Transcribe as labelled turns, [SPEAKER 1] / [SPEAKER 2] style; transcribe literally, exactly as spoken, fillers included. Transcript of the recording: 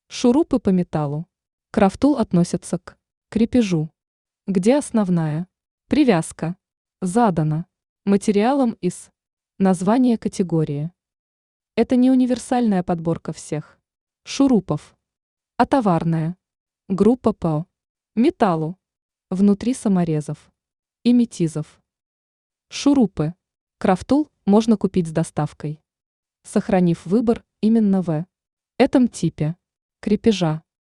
[SPEAKER 1] Шурупы по металлу. Крафтул относятся к крепежу, где основная привязка задана материалом из названия категории. Это не универсальная подборка всех шурупов, а товарная группа по металлу внутри саморезов и метизов. Шурупы крафтул можно купить с доставкой, сохранив выбор именно в этом типе крепежа.